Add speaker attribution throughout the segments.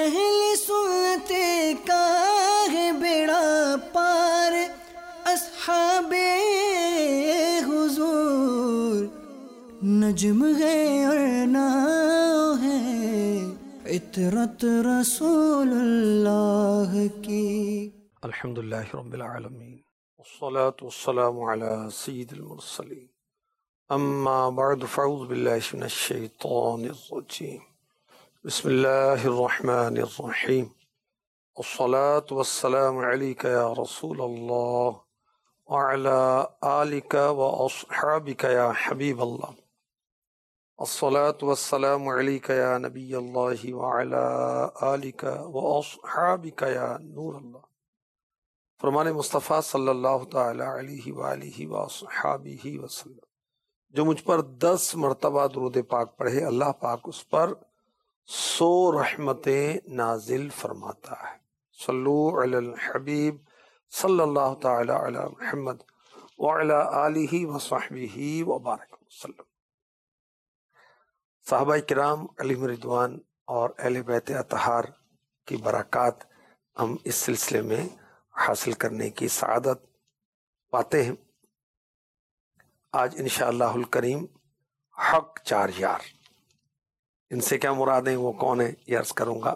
Speaker 1: اہل سنت کا ہے بیڑا پار، اصحاب حضور نجم ہے اور ناؤ ہے عطرت رسول اللہ کی۔
Speaker 2: الحمدللہ رب العالمین والصلاة والسلام علی سید المرسلین، اما بعد فاعوذ باللہ من الشیطان الرجیم، بسم اللہ الرحمن الرحیم، والصلاة والسلام علیک یا رسول اللہ وعلی آلک واصحابک یا حبیب اللہ، الصلاة والسلام علیک یا نبی اللہ وعلی آلک واصحابک یا نور اللہ۔ فرمان مصطفیٰ صلی اللہ تعالی علیہ وآلہ وصحابہ وسلم، جو مجھ پر 10 مرتبہ درود پاک پڑھے، اللہ پاک اس پر 100 رحمتیں نازل فرماتا ہے۔ صلو علی الحبیب صلی اللہ تعالی علی محمد وعلی آلہ وصحبہ وبارک وسلم۔ صحابہ کرام علیہم رضوان اور اہل بیت اطہار کی برکات ہم اس سلسلے میں حاصل کرنے کی سعادت پاتے ہیں۔ آج انشاءاللہ الکریم حق 4 یار، ان سے کیا مراد ہیں، وہ کون ہے، یہ عرض کروں گا۔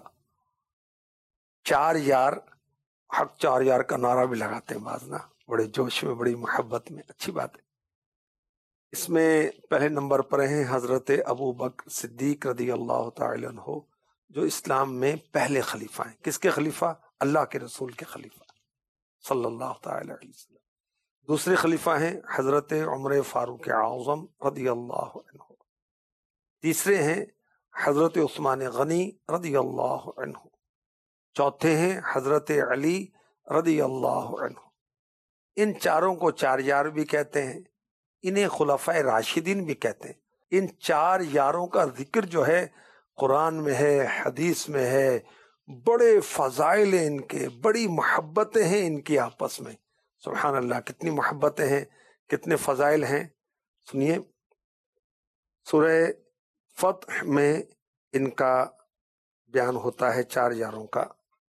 Speaker 2: 4 یار، حق 4 یار کا نعرہ بھی لگاتے ہیں بعض نا، بڑے جوش میں، بڑی محبت میں، اچھی بات ہے۔ اس میں پہلے نمبر پر ہیں حضرت ابو بکر صدیق رضی اللہ تعالی عنہ، جو اسلام میں پہلے خلیفہ ہیں۔ کس کے خلیفہ؟ اللہ کے رسول کے خلیفہ صلی اللہ تعالی علیہ وسلم۔ دوسرے خلیفہ ہیں حضرت عمر فاروق اعظم رضی اللہ عنہ۔ تیسرے ہیں حضرت عثمان غنی رضی اللہ عنہ۔ چوتھے ہیں حضرت علی رضی اللہ عنہ۔ ان چاروں کو 4 یار بھی کہتے ہیں، انہیں خلفائے راشدین بھی کہتے ہیں۔ ان 4 یاروں کا ذکر جو ہے قرآن میں ہے، حدیث میں ہے، بڑے فضائل ہیں ان کے، بڑی محبتیں ہیں ان کی آپس میں۔ سبحان اللہ، کتنی محبتیں ہیں، کتنے فضائل ہیں۔ سنیے، سورہ فتح میں ان کا بیان ہوتا ہے 4 یاروں کا۔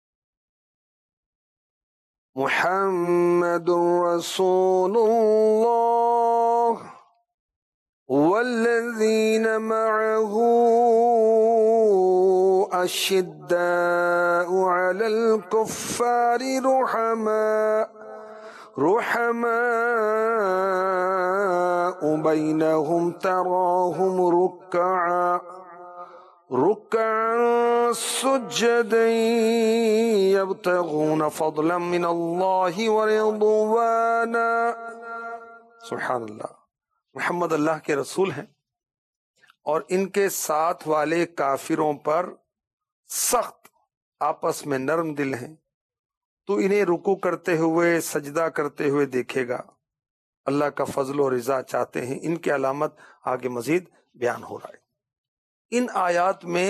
Speaker 2: محمد رسول اللہ والذین معه اشداء علی الکفار رحماء بینہم تراہم رکعا سجدا یبتغون فضلا من اللہ ورضوانا۔ سبحان اللہ، محمد اللہ کے رسول ہیں اور ان کے ساتھ والے کافروں پر سخت، آپس میں نرم دل ہیں، تو انہیں رکوع کرتے ہوئے، سجدہ کرتے ہوئے دیکھے گا۔ اللہ کا فضل و رضا چاہتے ہیں، ان کی علامت آگے مزید بیان ہو رہا ہے۔ ان آیات میں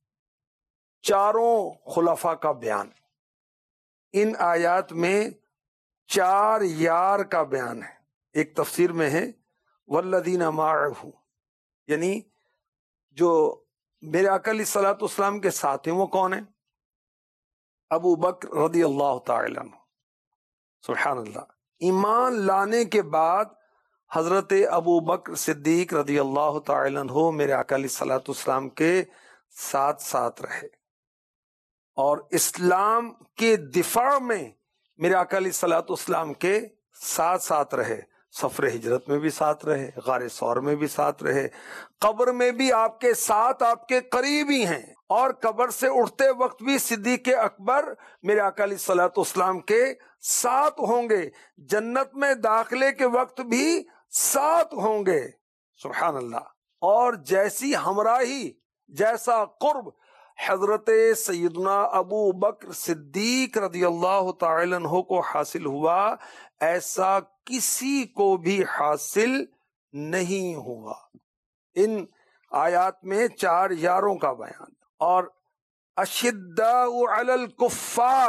Speaker 2: 4 خلفاء کا بیان، ان آیات میں 4 یار کا بیان ہے۔ ایک تفسیر میں ہے والذین معہ، یعنی جو میرے آقا علیہ الصلوۃ والسلام کے ساتھ ہیں، وہ کون ہیں؟ ابو بکر رضی اللہ تعالی عنہ۔ سبحان اللہ، ایمان لانے کے بعد حضرت ابو بکر صدیق رضی اللہ تعالی عنہ میرے آقا علیہ الصلوۃ والسلام کے ساتھ رہے، اور اسلام کے دفاع میں میرے آقا علیہ الصلوۃ والسلام کے ساتھ رہے۔ سفر ہجرت میں بھی ساتھ رہے، غار ثور میں بھی ساتھ رہے، قبر میں بھی آپ کے ساتھ، آپ کے قریب ہی ہیں، اور قبر سے اٹھتے وقت بھی صدیق اکبر میرے آقا علیہ الصلوۃ والسلام کے ساتھ ہوں گے، جنت میں داخلے کے وقت بھی ساتھ ہوں گے۔ سبحان اللہ۔ اور جیسی ہمراہی، جیسا قرب حضرت سیدنا ابو بکر صدیق رضی اللہ تعالی عنہ کو حاصل ہوا، ایسا کسی کو بھی حاصل نہیں ہوا۔ ان آیات میں 4 یاروں کا بیان، اور اشداء علی الکفار،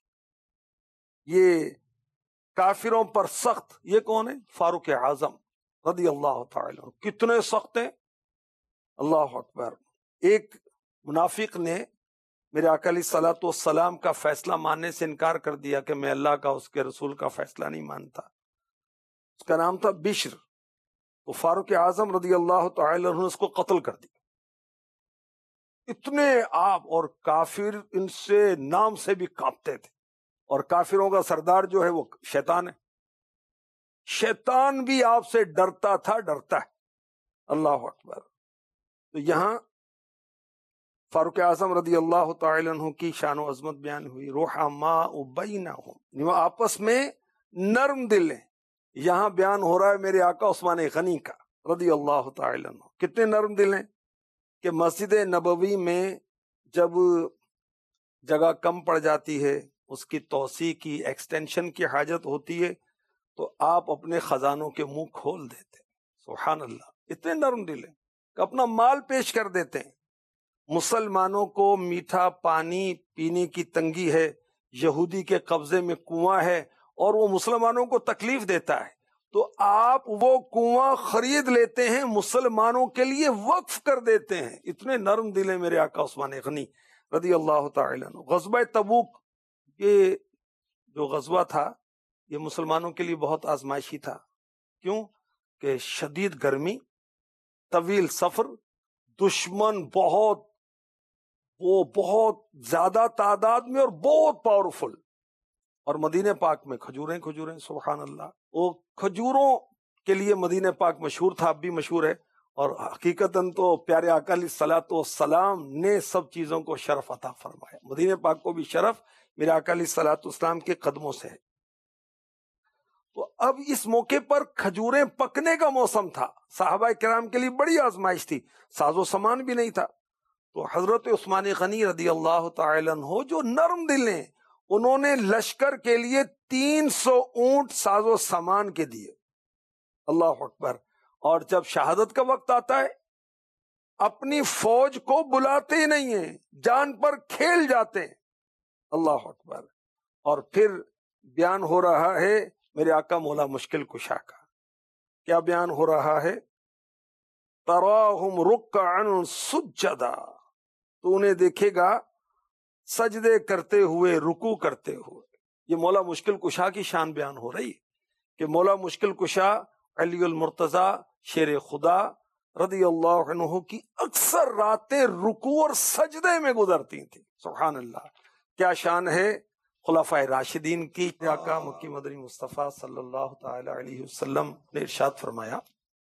Speaker 2: یہ کافروں پر سخت، یہ کون ہے؟ فاروق اعظم رضی اللہ تعالی عنہ۔ کتنے سخت ہیں، اللہ اکبر۔ ایک منافق نے میرے آقا علیہ الصلوۃ والسلام کا فیصلہ ماننے سے انکار کر دیا کہ میں اللہ کا اس کے رسول کا فیصلہ نہیں مانتا. اس کا نام تھا بشر. تو فاروق اعظم رضی اللہ تعالی عنہ نے اس کو قتل کر دیا. اتنے آپ اور کافر ان سے نام سے بھی کانپتے تھے. اور کافروں کا سردار جو ہے وہ شیطان ہے. شیطان بھی آپ سے ڈرتا تھا، ڈرتا ہے. اللہ اکبر. تو یہاں فاروق اعظم رضی اللہ تعالی عنہ کی شان و عظمت بیان ہوئی. رحماء بینہم، وہ آپس میں نرم دل ہیں. یہاں بیان ہو رہا ہے میرے آقا عثمان غنی کا رضی اللہ تعالی عنہ. کتنے نرم دل ہیں کہ مسجد نبوی میں جب جگہ کم پڑ جاتی ہے، اس کی توسیع کی، ایکسٹینشن کی حاجت ہوتی ہے، تو آپ اپنے خزانوں کے منہ کھول دیتے. سبحان اللہ. اتنے نرم دل ہیں کہ اپنا مال پیش کر دیتے ہیں. مسلمانوں کو میٹھا پانی پینے کی تنگی ہے، یہودی کے قبضے میں کنواں ہے اور وہ مسلمانوں کو تکلیف دیتا ہے، تو آپ وہ کنواں خرید لیتے ہیں، مسلمانوں کے لیے وقف کر دیتے ہیں. اتنے نرم دل ہیں میرے آقا عثمان غنی رضی اللہ تعالی عنہ. غزوہ تبوک، یہ جو غزوہ تھا یہ مسلمانوں کے لیے بہت آزمائشی تھا. کیوں کہ شدید گرمی، طویل سفر، دشمن بہت زیادہ تعداد میں اور بہت پاورفل، اور مدینہ پاک میں کھجوریں. سبحان اللہ. وہ کھجوروں کے لیے مدینہ پاک مشہور تھا، اب بھی مشہور ہے. اور حقیقتاً تو پیارے آقا علیہ الصلوۃ والسلام نے سب چیزوں کو شرف عطا فرمایا. مدینہ پاک کو بھی شرف میرے آقا علیہ الصلوۃ والسلام کے قدموں سے ہے. تو اب اس موقع پر کھجوریں پکنے کا موسم تھا. صحابہ کرام کے لیے بڑی آزمائش تھی، ساز و سامان بھی نہیں تھا. تو حضرت عثمان غنی رضی اللہ تعالی عنہ جو نرم دل ہیں، انہوں نے لشکر کے لیے 300 اونٹ ساز و سامان کے دیے. اللہ اکبر. اور جب شہادت کا وقت آتا ہے اپنی فوج کو بلاتے ہی نہیں ہیں، جان پر کھیل جاتے ہیں. اللہ اکبر. اور پھر بیان ہو رہا ہے میرے آقا مولا مشکل کشا کا. کیا بیان ہو رہا ہے؟ تراہم رکعا سجدا، تو انہیں دیکھے گا سجدے کرتے ہوئے، رکوع کرتے ہوئے. یہ مولا مشکل کشا کی شان بیان ہو رہی ہے کہ مولا مشکل کشا علی المرتضی شیر خدا رضی اللہ عنہ کی اکثر راتیں رکوع اور سجدے میں گزرتی تھیں. سبحان اللہ. کیا شان ہے خلفائے راشدین کی. آقا مکی مدنی مصطفیٰ صلی اللہ تعالی علیہ وسلم نے ارشاد فرمایا،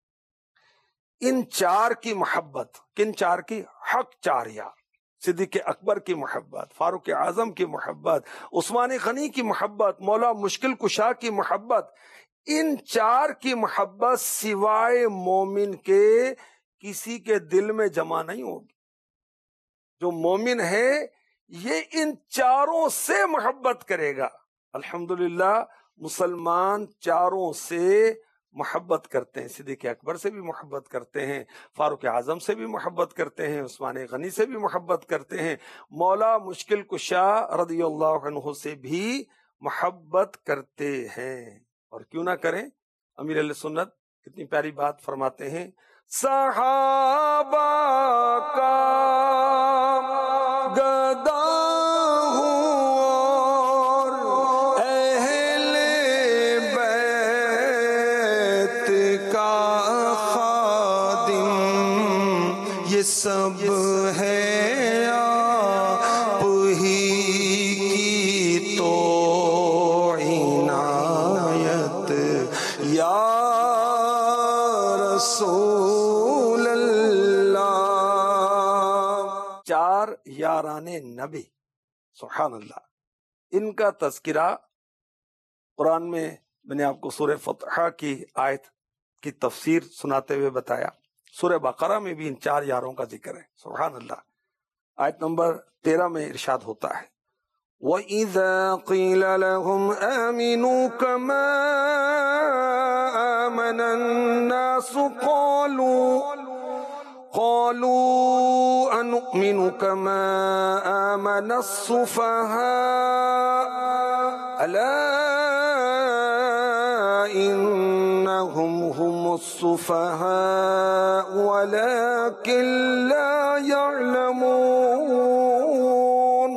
Speaker 2: ان چار کی محبت. کن چار کی؟ حق چار یار. صدیق اکبر کی محبت، فاروق اعظم کی محبت، عثمان غنی کی محبت، مولا مشکل کشا کی محبت. ان چار کی محبت سوائے مومن کے کسی کے دل میں جمع نہیں ہوگی. جو مومن ہے یہ ان چاروں سے محبت کرے گا. الحمدللہ مسلمان چاروں سے محبت کرتے ہیں. صدیق اکبر سے بھی محبت کرتے ہیں، فاروق اعظم سے بھی محبت کرتے ہیں، عثمان غنی سے بھی محبت کرتے ہیں، مولا مشکل کشا رضی اللہ عنہ سے بھی محبت کرتے ہیں. اور کیوں نہ کریں؟ امیر اہل سنت کتنی پیاری بات فرماتے ہیں، صحابہ کا گدا ہوں اور اہل بیت کا خادم، یہ سب ہے آپ ہی کی تو عنایت یا رسول اللہ. چار یاران نبی. سبحان اللہ. ان کا تذکرہ قرآن میں نے آپ کو سورہ فتح کی آیت کی تفسیر سناتے ہوئے بتایا. سورہ بقرہ میں بھی ان چار یاروں کا ذکر ہے. سبحان اللہ. آیت نمبر 13 میں ارشاد ہوتا ہے، وَإِذَا قِيلَ لَهُمْ آمِنُوا كَمَا آمَنَ النَّاسُ قَالُوا أَنُؤْمِنُ كَمَا آمَنَ السُّفَهَاءُ أَلَا إِنَّهُمْ هُمُ السُّفَهَاءُ وَلَكِنْ لَا يَعْلَمُونَ.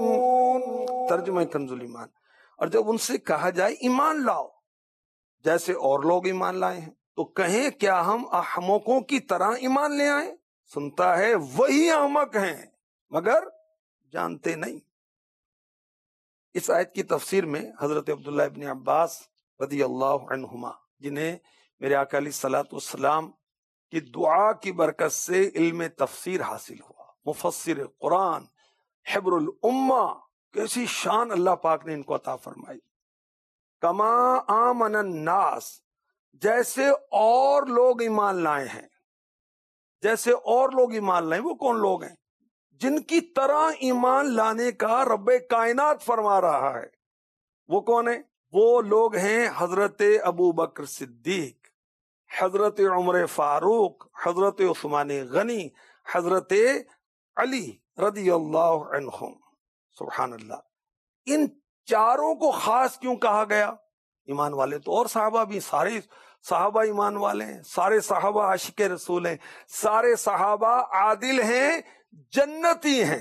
Speaker 2: ترجمہ کنز الایمان. اور جب ان سے کہا جائے ایمان لاؤ جیسے اور لوگ ایمان لائے ہیں تو کہیں کیا ہم احمقوں کی طرح ایمان لے آئیں؟ سنتا ہے وہی احمق ہیں مگر جانتے نہیں. اس آیت کی تفسیر میں حضرت عبداللہ ابن عباس رضی اللہ عنہما، جنہیں میرے آقا علیہ الصلوۃ والسلام کی دعا کی برکت سے علم تفسیر حاصل ہوا، مفسر قرآن، حبر الامہ، کیسی شان اللہ پاک نے ان کو عطا فرمائی. کما آمن الناس، جیسے اور لوگ ایمان لائے ہیں، جیسے اور لوگ ایمان لائیں. وہ کون لوگ ہیں؟ جن کی طرح ایمان لانے کا رب کائنات فرما رہا ہے. وہ کون ہیں؟ وہ لوگ ہیں حضرت ابو بکر صدیق، حضرت عمر فاروق، حضرت عثمان غنی، حضرت علی رضی اللہ عنہم. سبحان اللہ. ان چاروں کو خاص کیوں کہا گیا؟ ایمان والے تو اور صحابہ بھی، سارے صحابہ ایمان والے ہیں، سارے صحابہ عاشق رسول ہیں، سارے صحابہ عادل ہیں، جنتی ہیں.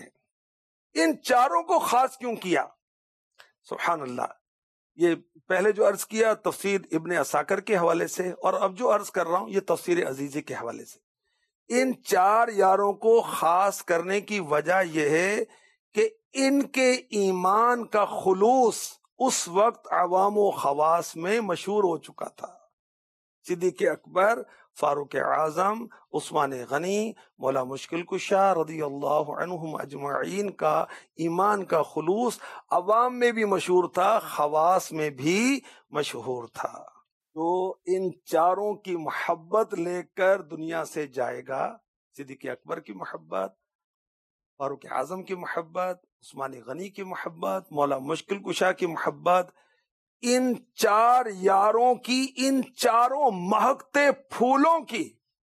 Speaker 2: ان چاروں کو خاص کیوں کیا؟ سبحان اللہ. یہ پہلے جو عرض کیا تفسیر ابن عساکر کے حوالے سے، اور اب جو عرض کر رہا ہوں یہ تفسیر عزیزی کے حوالے سے. ان چار یاروں کو خاص کرنے کی وجہ یہ ہے کہ ان کے ایمان کا خلوص اس وقت عوام و خواص میں مشہور ہو چکا تھا. صدیق اکبر، فاروق اعظم، عثمان غنی، مولا مشکل کشا رضی اللہ عنہم اجمعین کا ایمان کا خلوص عوام میں بھی مشہور تھا، خواص میں بھی مشہور تھا. تو ان چاروں کی محبت لے کر دنیا سے جائے گا. صدیق اکبر کی محبت، فاروق اعظم کی محبت، عثمان غنی کی محبت، مولا مشکل کشا کی محبت. ان چار یاروں کی، ان چاروں مہکتے پھولوں کی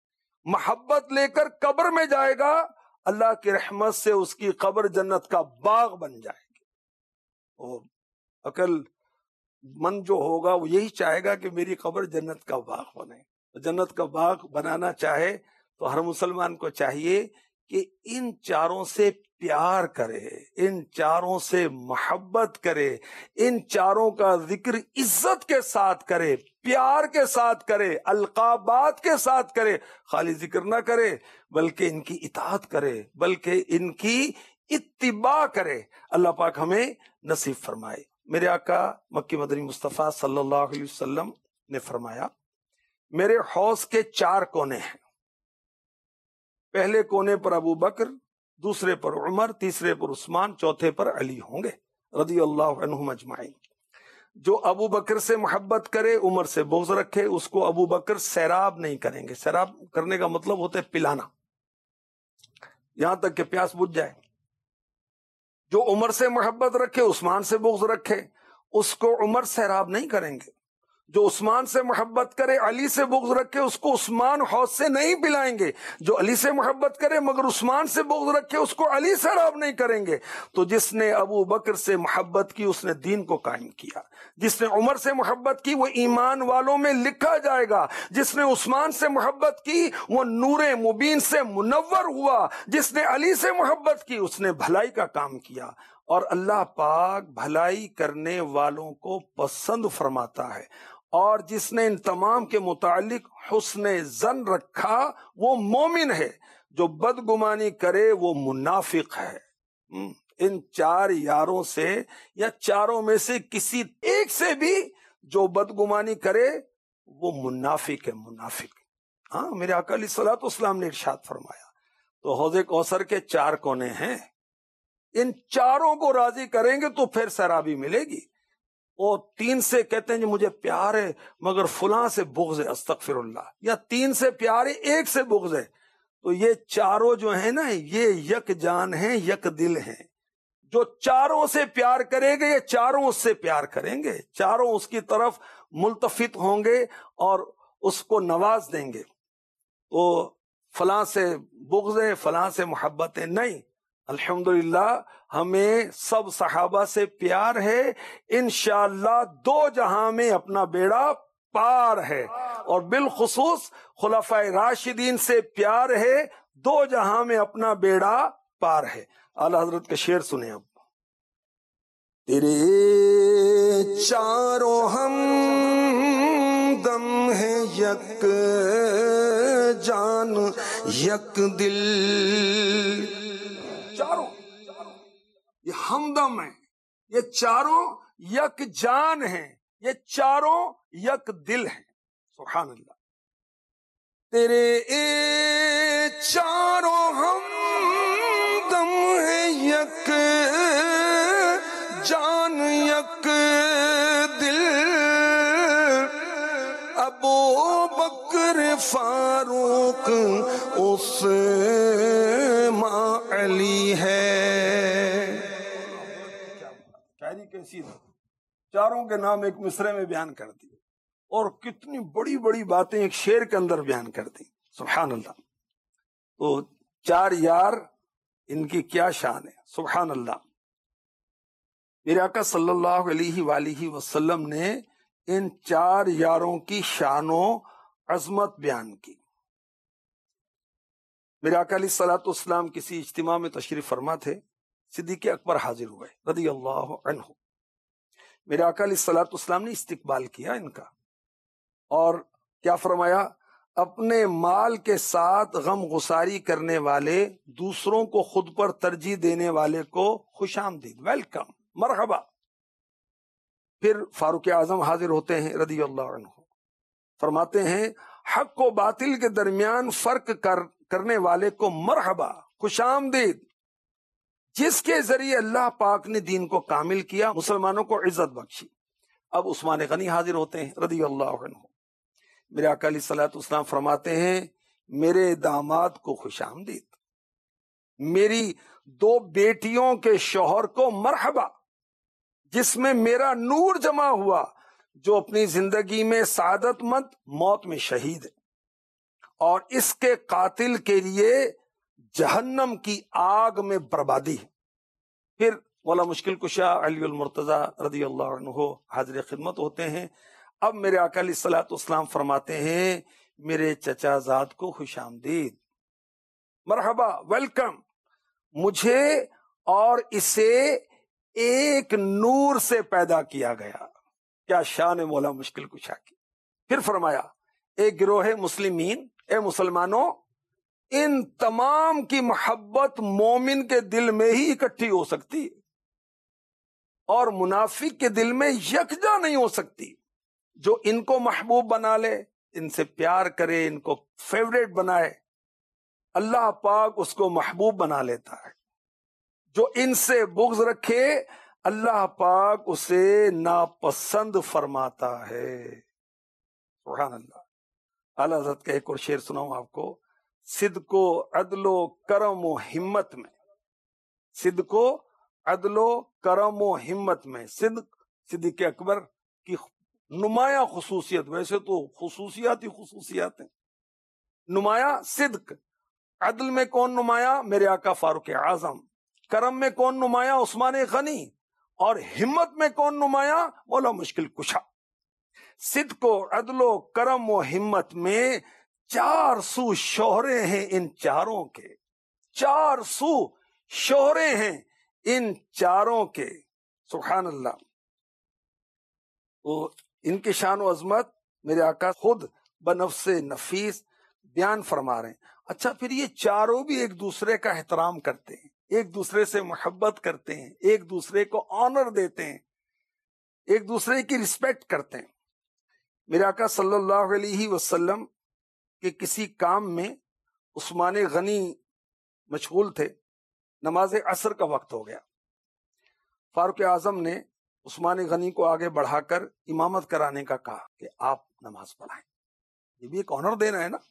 Speaker 2: محبت لے کر قبر میں جائے گا. اللہ کی رحمت سے اس کی قبر جنت کا باغ بن جائے گی. اور عقل من جو ہوگا وہ یہی چاہے گا کہ میری قبر جنت کا باغ بنے. جنت کا باغ بنانا چاہے تو ہر مسلمان کو چاہیے کہ ان چاروں سے پیار کرے، ان چاروں سے محبت کرے، ان چاروں کا ذکر عزت کے ساتھ کرے، پیار کے ساتھ کرے، القابات کے ساتھ کرے. خالی ذکر نہ کرے بلکہ ان کی اطاعت کرے، بلکہ ان کی اتباع کرے. اللہ پاک ہمیں نصیب فرمائے. میرے آقا مکی مدنی مصطفیٰ صلی اللہ علیہ وسلم نے فرمایا میرے حوض کے چار کونے ہیں. پہلے کونے پر ابو بکر، دوسرے پر عمر، تیسرے پر عثمان، چوتھے پر علی ہوں گے رضی اللہ عنہم اجمعین. جو ابو بکر سے محبت کرے، عمر سے بغض رکھے، اس کو ابو بکر سیراب نہیں کریں گے. سیراب کرنے کا مطلب ہوتا ہے پلانا، یہاں تک کہ پیاس بجھ جائے. جو عمر سے محبت رکھے، عثمان سے بغض رکھے، اس کو عمر سیراب نہیں کریں گے. جو عثمان سے محبت کرے، علی سے بغض رکھے، اس کو عثمان حوض سے نہیں پلائیں گے. جو علی سے محبت کرے مگر عثمان سے بغض رکھے، اس کو علی سیراب نہیں کریں گے. تو جس نے ابو بکر سے محبت کی اس نے دین کو قائم کیا. جس نے عمر سے محبت کی وہ ایمان والوں میں لکھا جائے گا. جس نے عثمان سے محبت کی وہ نور مبین سے منور ہوا. جس نے علی سے محبت کی اس نے بھلائی کا کام کیا. اور اللہ پاک بھلائی کرنے والوں کو پسند فرماتا ہے. اور جس نے ان تمام کے متعلق حسن ظن رکھا وہ مومن ہے. جو بدگمانی کرے وہ منافق ہے. ان چار یاروں سے یا چاروں میں سے کسی ایک سے بھی جو بدگمانی کرے وہ منافق ہے، منافق. ہاں، میرے آقا علیہ الصلوۃ والسلام نے ارشاد فرمایا تو حوض کوثر کے چار کونے ہیں، ان چاروں کو راضی کریں گے تو پھر سرابی ملے گی. اور تین سے کہتے ہیں جو مجھے پیار ہے مگر فلاں سے بغض ہے، استغفر اللہ، یا تین سے پیار ہے ایک سے بغض ہے. تو یہ چاروں جو ہیں نا یہ یک جان ہیں، یک دل ہیں. جو چاروں سے پیار کرے گے یہ چاروں اس سے پیار کریں گے، چاروں اس کی طرف ملتفت ہوں گے اور اس کو نواز دیں گے. تو فلاں سے بغض ہے، فلاں سے محبت ہے، نہیں. الحمدللہ ہمیں سب صحابہ سے پیار ہے. انشاءاللہ دو جہاں میں اپنا بیڑا پار ہے. اور بالخصوص خلفائے راشدین سے پیار ہے، دو جہاں میں اپنا بیڑا پار ہے. اعلی حضرت کا شعر سنیں اب. تیرے چاروں ہم دم ہے، یک جان یک دل. چاروں یہ ہمدم ہے، یہ چاروں یک جان ہیں، یہ چاروں یک دل ہیں. سبحان اللہ. تیرے چاروں ہمدم ہے، یک جان یک دل. ابو بکر فاروق عثمان علی ہے. شاعری کیسی تھی، چاروں کے نام ایک مصرے میں بیان کر دی، اور کتنی بڑی بڑی باتیں ایک شعر کے اندر بیان کر دی. سبحان اللہ. تو چار یار، ان کی کیا شان ہے. سبحان اللہ. میرے آقا صلی اللہ علیہ وآلہ وسلم نے ان چار یاروں کی شان و عظمت بیان کی. میرے آقا علیہ الصلوۃ والسلام کسی اجتماع میں تشریف فرما تھے. صدیق اکبر حاضر ہوئے رضی اللہ عنہ. میرے آقا علیہ الصلوۃ والسلام نے استقبال کیا ان کا، اور کیا فرمایا؟ اپنے مال کے ساتھ غم گساری کرنے والے، دوسروں کو خود پر ترجیح دینے والے کو خوش آمدید، ویلکم، مرحبا. پھر فاروق اعظم حاضر ہوتے ہیں رضی اللہ عنہ. فرماتے ہیں حق و باطل کے درمیان فرق کرنے والے کو مرحبا، خوش آمدید، جس کے ذریعے اللہ پاک نے دین کو کامل کیا، مسلمانوں کو عزت بخشی. اب عثمان غنی حاضر ہوتے ہیں رضی اللہ عنہ. میرے آقا علیہ الصلوۃ والسلام فرماتے ہیں میرے داماد کو خوش آمدید، میری دو بیٹیوں کے شوہر کو مرحبا، جس میں میرا نور جمع ہوا، جو اپنی زندگی میں سعادت مند، موت میں شہید ہے، اور اس کے قاتل کے لیے جہنم کی آگ میں بربادی ہے. پھر مولا مشکل کشا علی المرتضیٰ رضی اللہ عنہ حاضر خدمت ہوتے ہیں. اب میرے آقا علیہ الصلوۃ والسلام فرماتے ہیں میرے چچا زاد کو خوش آمدید، مرحبا، ویلکم، مجھے اور اسے ایک نور سے پیدا کیا گیا. کیا شان ہے مولا مشکل کشا کی. پھر فرمایا اے گروہ مسلمین، اے مسلمانوں، ان تمام کی محبت مومن کے دل میں ہی اکٹھی ہو سکتی ہے، اور منافق کے دل میں یکجا نہیں ہو سکتی. جو ان کو محبوب بنا لے، ان سے پیار کرے، ان کو فیوریٹ بنائے، اللہ پاک اس کو محبوب بنا لیتا ہے. جو ان سے بغض رکھے، اللہ پاک اسے ناپسند فرماتا ہے. سبحان اللہ. اعلیٰ حضرت کا ایک اور شعر سناؤں آپ کو. صدق و عدل و کرم و ہمت میں، صدق و عدل و کرم و ہمت میں صدیق اکبر کی نمایاں خصوصیت. ویسے تو خصوصیات ہی خصوصیات ہیں. نمایاں صدق، عدل میں کون نمایاں؟ میرے آقا فاروق اعظم. کرم میں کون نمایاں؟ عثمان غنی. اور ہمت میں کون نمایاں؟ مولا مشکل کشا. صدق و عدل و کرم و ہمت میں 400 شوہرے ہیں ان چاروں کے، 400 شوہرے ہیں ان چاروں کے. سبحان اللہ. تو ان کی شان و عظمت میرے آقا خود بنفس نفیس بیان فرما رہے ہیں. اچھا، پھر یہ چاروں بھی ایک دوسرے کا احترام کرتے ہیں، ایک دوسرے سے محبت کرتے ہیں، ایک دوسرے کو آنر دیتے ہیں، ایک دوسرے کی رسپیکٹ کرتے ہیں. میرے آقا صلی اللہ علیہ وسلم کے کسی کام میں عثمان غنی مشغول تھے. نماز عصر کا وقت ہو گیا. فاروق اعظم نے عثمان غنی کو آگے بڑھا کر امامت کرانے کا کہا کہ آپ نماز پڑھائیں. یہ بھی ایک آنر دینا ہے نا.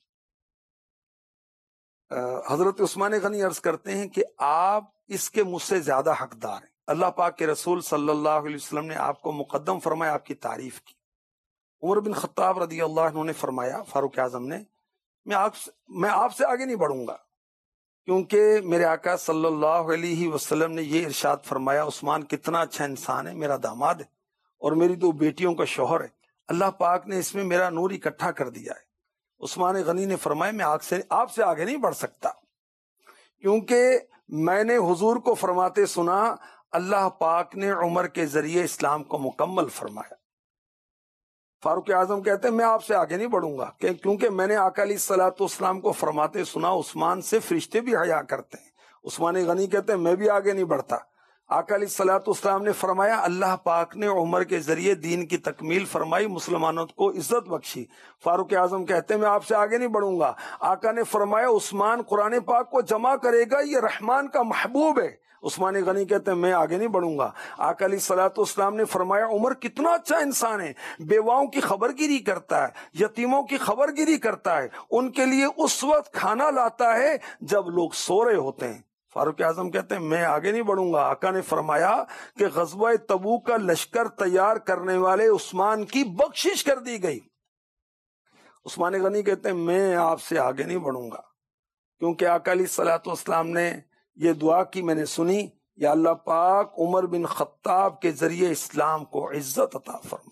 Speaker 2: حضرت عثمان غنی عرض کرتے ہیں کہ آپ اس کے مجھ سے زیادہ حقدار ہیں. اللہ پاک کے رسول صلی اللہ علیہ وسلم نے آپ کو مقدم فرمایا، آپ کی تعریف کی. عمر بن خطاب رضی اللہ عنہ نے فرمایا فاروق اعظم نے میں آپ سے آگے نہیں بڑھوں گا، کیونکہ میرے آقا صلی اللہ علیہ وسلم نے یہ ارشاد فرمایا عثمان کتنا اچھا انسان ہے، میرا داماد ہے اور میری 2 بیٹیوں کا شوہر ہے. اللہ پاک نے اس میں میرا نور اکٹھا کر دیا ہے. عثمان غنی نے فرمایا میں آپ سے آگے نہیں بڑھ سکتا، کیونکہ میں نے حضور کو فرماتے سنا اللہ پاک نے عمر کے ذریعے اسلام کو مکمل فرمایا۔ فاروق اعظم کہتے ہیں میں آپ سے آگے نہیں بڑھوں گا، کیونکہ میں نے آقا علیہ الصلوۃ والسلام کو فرماتے سنا عثمان سے فرشتے بھی حیا کرتے ہیں۔ عثمان غنی کہتے ہیں میں بھی آگے نہیں بڑھتا۔ آقا علیہ الصلوۃ والسلام نے فرمایا اللہ پاک نے عمر کے ذریعے دین کی تکمیل فرمائی، مسلمانوں کو عزت بخشی۔ فاروق اعظم کہتے ہیں میں آپ سے آگے نہیں بڑھوں گا۔ آقا نے فرمایا عثمان قرآن پاک کو جمع کرے گا، یہ رحمان کا محبوب ہے۔ عثمان غنی کہتے ہیں میں آگے نہیں بڑھوں گا۔ آقا علیہ الصلوۃ والسلام نے فرمایا عمر کتنا اچھا انسان ہے، بیواؤں کی خبر گیری کرتا ہے، یتیموں کی خبر گیری کرتا ہے، ان کے لیے اس وقت کھانا لاتا ہے جب لوگ سو رہے ہوتے ہیں۔ فاروق اعظم کہتے ہیں میں آگے نہیں بڑھوں گا۔ آقا نے فرمایا کہ غزوہ تبوک کا لشکر تیار کرنے والے عثمان کی بخشش کر دی گئی۔ عثمان غنی کہتے ہیں میں آپ سے آگے نہیں بڑھوں گا، کیونکہ آقا علیہ الصلوۃ والسلام نے یہ دعا کی، میں نے سنی، یا اللہ پاک عمر بن خطاب کے ذریعے اسلام کو عزت عطا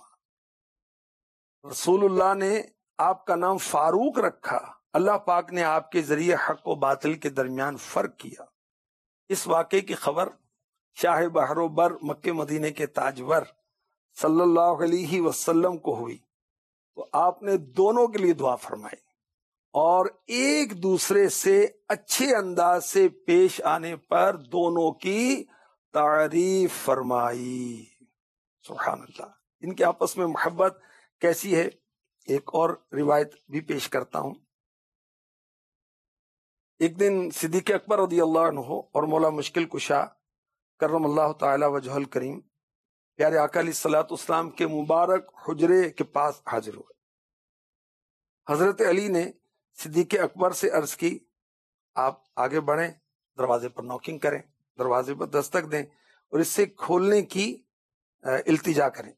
Speaker 2: فرما۔ رسول اللہ نے آپ کا نام فاروق رکھا، اللہ پاک نے آپ کے ذریعے حق و باطل کے درمیان فرق کیا۔ اس واقعے کی خبر شاہ بحر و بر مکہ مدینے کے تاجور صلی اللہ علیہ وسلم کو ہوئی تو آپ نے دونوں کے لیے دعا فرمائی اور ایک دوسرے سے اچھے انداز سے پیش آنے پر دونوں کی تعریف فرمائی۔ سبحان اللہ، ان کے آپس میں محبت کیسی ہے۔ ایک اور روایت بھی پیش کرتا ہوں۔ ایک دن صدیق اکبر رضی اللہ عنہ اور مولا مشکل کشا کرم اللہ تعالی وجہ الکریم پیارے آقا علیہ الصلوۃ والسلام کے مبارک حجرے کے پاس حاضر ہوئے۔ حضرت علی نے صدیق اکبر سے عرض کی آپ آگے بڑھیں، دروازے پر نوکنگ کریں، دروازے پر دستک دیں اور اس سے کھولنے کی التجا کریں۔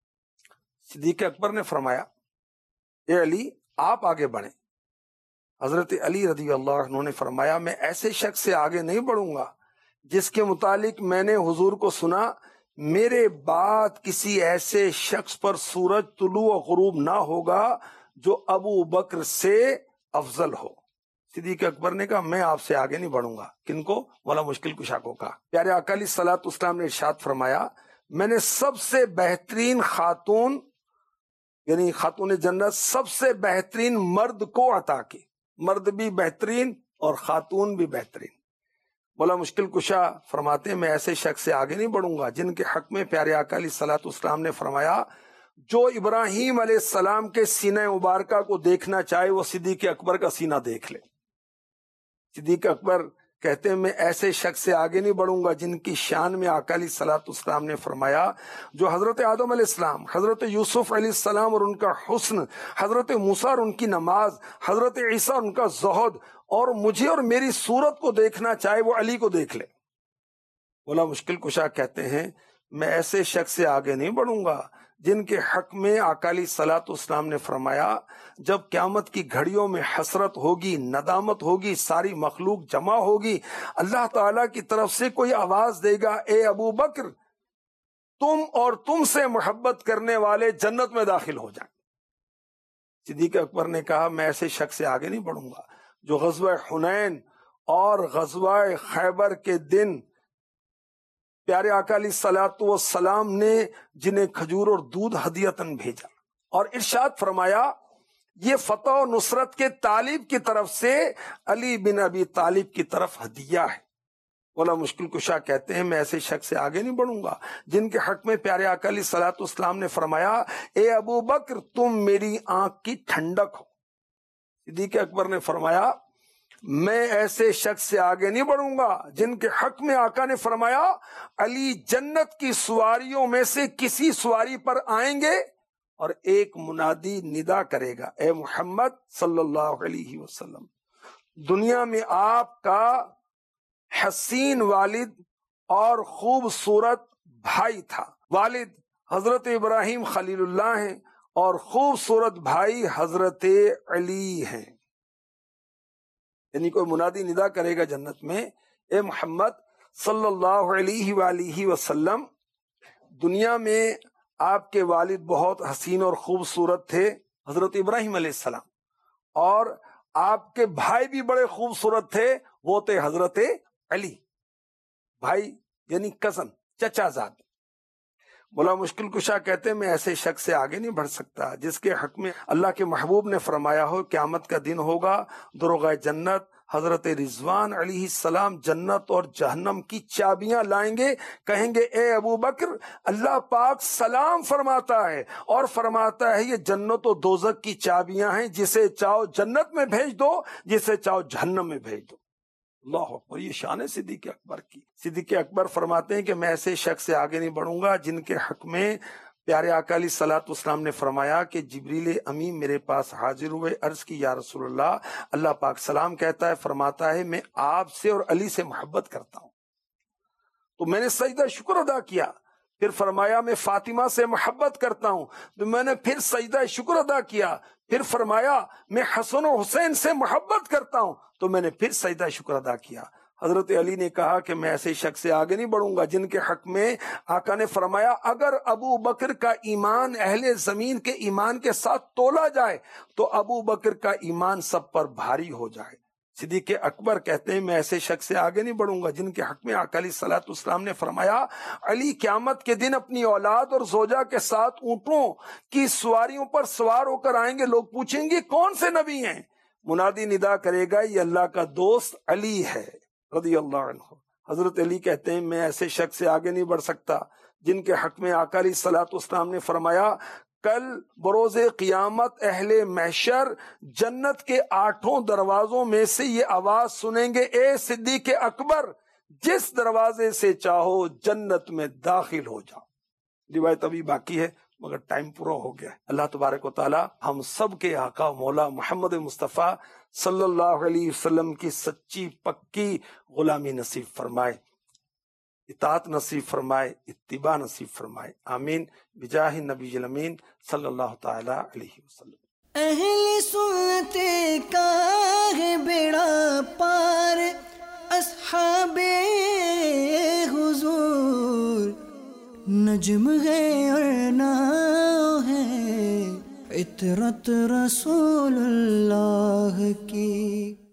Speaker 2: صدیق اکبر نے فرمایا اے علی آپ آگے بڑھیں۔ حضرت علی رضی اللہ عنہ نے فرمایا میں ایسے شخص سے آگے نہیں بڑھوں گا جس کے متعلق میں نے حضور کو سنا میرے بعد کسی ایسے شخص پر سورج طلوع و غروب نہ ہوگا جو ابو بکر سے افضل ہو۔ صدیق اکبر نے کہا میں آپ سے آگے نہیں بڑھوں گا۔ کن کو؟ مولا مشکل کشا کو کہا۔ پیارے آقا علیہ الصلوۃ والسلام نے ارشاد فرمایا میں نے سب سے بہترین خاتون یعنی خاتون جنت سب سے بہترین مرد کو عطا کی، مرد بھی بہترین اور خاتون بھی بہترین۔ مولا مشکل کشا فرماتے ہیں میں ایسے شخص سے آگے نہیں بڑھوں گا جن کے حق میں پیارے آقا علیہ الصلوۃ والسلام نے فرمایا جو ابراہیم علیہ السلام کے سینہ مبارکہ کو دیکھنا چاہے وہ صدیق اکبر کا سینہ دیکھ لے۔ صدیق اکبر کہتے ہیں میں ایسے شخص سے آگے نہیں بڑھوں گا جن کی شان میں آقا علیہ الصلوۃ والسلام نے فرمایا جو حضرت آدم علیہ السلام، حضرت یوسف علیہ السلام اور ان کا حسن، حضرت موسیٰ اور ان کی نماز، حضرت عیسیٰ اور ان کا زہد، اور مجھے اور میری صورت کو دیکھنا چاہے وہ علی کو دیکھ لے۔ مولا مشکل کشا کہتے ہیں میں ایسے شخص سے آگے نہیں بڑھوں گا جن کے حق میں آقا علیہ الصلوۃ والسلام نے فرمایا جب قیامت کی گھڑیوں میں حسرت ہوگی، ندامت ہوگی، ساری مخلوق جمع ہوگی، اللہ تعالیٰ کی طرف سے کوئی آواز دے گا اے ابو بکر تم اور تم سے محبت کرنے والے جنت میں داخل ہو جائیں۔ صدیق اکبر نے کہا میں ایسے شخص سے آگے نہیں بڑھوں گا جو غزوہ حنین اور غزوہ خیبر کے دن پیارے آقا علیہ الصلوۃ والسلام نے جنہیں کھجور اور دودھ ہدیتاً بھیجا اور ارشاد فرمایا یہ فتح و نصرت کے طالب کی طرف سے علی بن ابی طالب کی طرف ہدیہ ہے۔ مولا مشکل کشا کہتے ہیں میں ایسے شخص سے آگے نہیں بڑھوں گا جن کے حق میں پیارے آقا علیہ الصلوۃ والسلام نے فرمایا اے ابو بکر تم میری آنکھ کی ٹھنڈک ہو۔ صدیق اکبر نے فرمایا میں ایسے شخص سے آگے نہیں بڑھوں گا جن کے حق میں آقا نے فرمایا علی جنت کی سواریوں میں سے کسی سواری پر آئیں گے اور ایک منادی ندا کرے گا اے محمد صلی اللہ علیہ وسلم دنیا میں آپ کا حسین والد اور خوبصورت بھائی تھا، والد حضرت ابراہیم خلیل اللہ ہیں اور خوبصورت بھائی حضرت علی ہیں۔ یعنی کوئی منادی ندا کرے گا جنت میں اے محمد صلی اللہ علیہ وآلہ وسلم دنیا میں آپ کے والد بہت حسین اور خوبصورت تھے حضرت ابراہیم علیہ السلام، اور آپ کے بھائی بھی بڑے خوبصورت تھے، وہ تھے حضرت علی۔ بھائی یعنی کزن، چچا زاد۔ مولا مشکل کشا کہتے ہیں میں ایسے شخص سے آگے نہیں بڑھ سکتا جس کے حق میں اللہ کے محبوب نے فرمایا ہو قیامت کا دن ہوگا، دروغہ جنت حضرت رضوان علیہ السلام جنت اور جہنم کی چابیاں لائیں گے، کہیں گے اے ابو بکر اللہ پاک سلام فرماتا ہے اور فرماتا ہے یہ جنت و دوزخ کی چابیاں ہیں، جسے چاہو جنت میں بھیج دو، جسے چاہو جہنم میں بھیج دو۔ اللہ اکبر، یہ شان ہے صدیق اکبر کی۔ صدیق اکبر فرماتے ہیں کہ میں ایسے شخص سے آگے نہیں بڑھوں گا جن کے حق میں پیارے آقا علیہ الصلوۃ والسلام نے فرمایا کہ جبریل امین میرے پاس حاضر ہوئے، عرض کی یا رسول اللہ پاک سلام کہتا ہے، فرماتا ہے میں آپ سے اور علی سے محبت کرتا ہوں۔ تو میں نے سجدہ شکر ادا کیا، پھر فرمایا میں فاطمہ سے محبت کرتا ہوں، تو میں نے پھر سجدہ شکر ادا کیا، پھر فرمایا میں حسن و حسین سے محبت کرتا ہوں، تو میں نے پھر سجدہ شکر ادا کیا۔ حضرت علی نے کہا کہ میں ایسے شخص سے آگے نہیں بڑھوں گا جن کے حق میں آقا نے فرمایا اگر ابو بکر کا ایمان اہل زمین کے ایمان کے ساتھ تولا جائے تو ابو بکر کا ایمان سب پر بھاری ہو جائے۔ صدیق اکبر کہتے ہیں میں ایسے شخص سے آگے نہیں بڑھوں گا جن کے حق میں آقا علیہ الصلوۃ والسلام نے فرمایا علی قیامت کے دن اپنی اولاد اور زوجہ کے ساتھ اونٹوں کی سواریوں پر سوار ہو کر آئیں گے، لوگ پوچھیں گے کون سے نبی ہیں؟ منادی ندا کرے گا یہ اللہ کا دوست علی ہے رضی اللہ عنہ۔ حضرت علی کہتے ہیں میں ایسے شخص سے آگے نہیں بڑھ سکتا جن کے حق میں آقا علیہ الصلوۃ والسلام نے فرمایا کل بروز قیامت اہل محشر جنت کے 8 دروازوں میں سے یہ آواز سنیں گے اے صدیق اکبر جس دروازے سے چاہو جنت میں داخل ہو جاؤ۔ روایت ابھی باقی ہے مگر ٹائم پورا ہو گیا ہے۔ اللہ تبارک و تعالی ہم سب کے آقا مولا محمد مصطفیٰ صلی اللہ علیہ وسلم کی سچی پکی غلامی نصیب فرمائے، اطاعت نصیب فرمائے، اتباع نصیب فرمائے، آمین بجاہ نبی الامین صلی اللہ تعالی علیہ وسلم۔
Speaker 1: اہل سنت کا ہے بیڑا پار، اصحاب حضور نجم ہے اور ناؤ ہے، عطرت رسول اللہ کی۔